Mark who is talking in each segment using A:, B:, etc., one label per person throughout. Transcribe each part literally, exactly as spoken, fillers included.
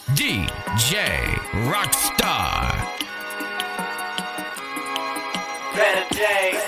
A: D J Rockstar.
B: Better days.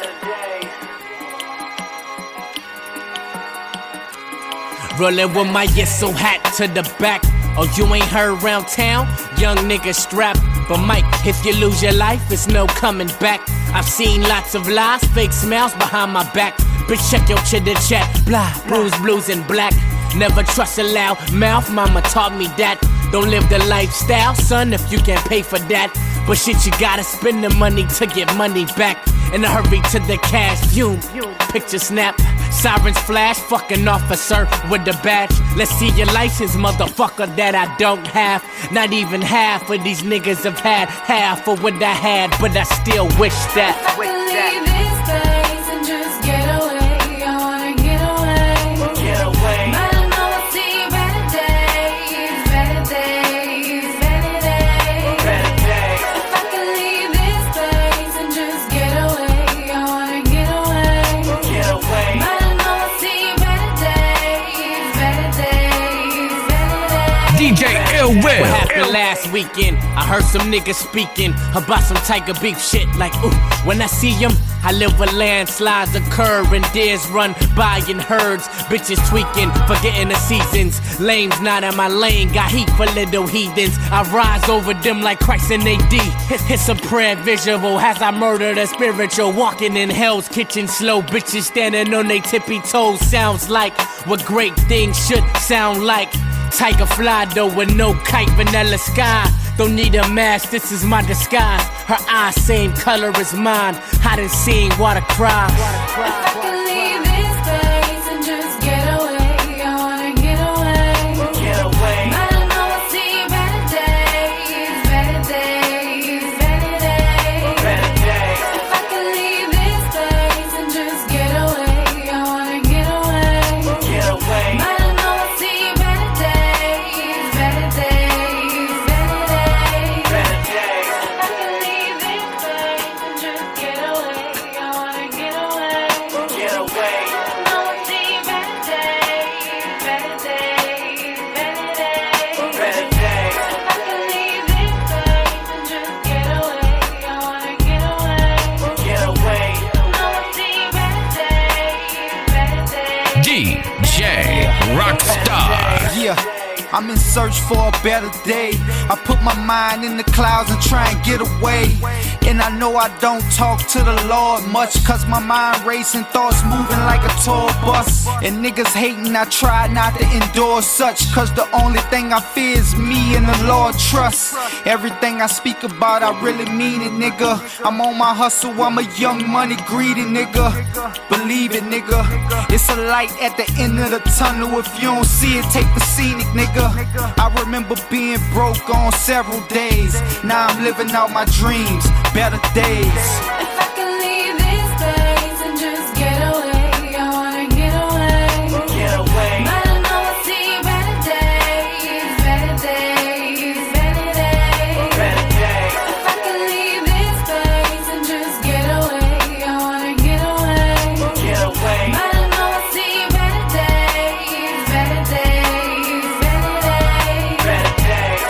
C: Rollin' with my Yeso hat to the back. Oh, you ain't heard round town? Young nigga strapped. But Mike, if you lose your life, it's no coming back. I've seen lots of lies, fake smiles behind my back. Bitch, check your chitter chat. Blah, blues, blues, and black. Never trust a loud mouth, mama taught me that. Don't live the lifestyle, son, if you can't pay for that. But shit, you gotta spend the money to get money back. In a hurry to the cash, fume, picture snap. Sirens flash, fucking officer with the badge. Let's see your license, motherfucker, that I don't have. Not even half of these niggas have had half of what I had, but I still wish that.
D: If I could leave this place and just get away, I wanna get away.
B: Get away.
D: But I know I'll see better days, better days, better days.
B: Better days.
D: If I could leave this place and just get away, I wanna get away.
B: Get away.
D: But I know I'll see better days, better days, better days.
A: D J Ill Will.
C: What happened last weekend? I heard some niggas speaking about some Tiger Beef shit. Like, ooh, when I see him, I live where landslides occur and deers run by in herds. Bitches tweaking, forgetting the seasons. Lames not in my lane, got heat for little heathens. I rise over them like Christ in A D. It's a prayer visual as I murder the spiritual. Walking in hell's kitchen slow, bitches standing on they tippy toes. Sounds like what great things should sound like. Tiger fly though with no kite, vanilla sky. Don't need a mask, this is my disguise. Her eyes same color as mine. I done seen water cry.
D: If I could leave this place and just get away, I wanna get away.
B: Get away.
D: But I know I'll see better days, better days, better days.
B: Better days.
D: If I could leave this place and just get away, I wanna get away.
B: Get away.
D: But I know I'll see better days, better days, better days.
B: Better days.
D: If I could leave this place and just get away, I wanna get away.
B: Get away.
D: I know I'll see better days, better days, better days.
B: Better days.
D: If I could leave this place and just get away, I wanna get away.
B: Get away.
D: I know I'll see better days, better days.
A: D J Rockstar.
E: Yeah, I'm in search for a better day. I put my mind in the clouds and try and get away. And I know I don't talk to the Lord much, cause my mind racing, thoughts moving like a tour bus. And niggas hating, I try not to endure such, cause the only thing I fear is me and the Lord trust. Everything I speak about, I really mean it, nigga. I'm on my hustle, I'm a young money greedy nigga. Believe it, nigga. It's a light at the end of the tunnel. If you don't see it, take the scenic, nigga. I remember being broke on several days. Now I'm living out my dreams, better days.
D: If I could leave this place and just get away, I wanna get away.
B: Get away.
D: But I know I'll see better days, better days, better days.
B: Better days.
D: If I could leave this place and just get away, I wanna get away.
B: Get away.
D: But I know I'll see better days, better days, better days.
B: Better days.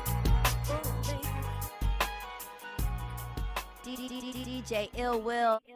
F: D J Ill Will.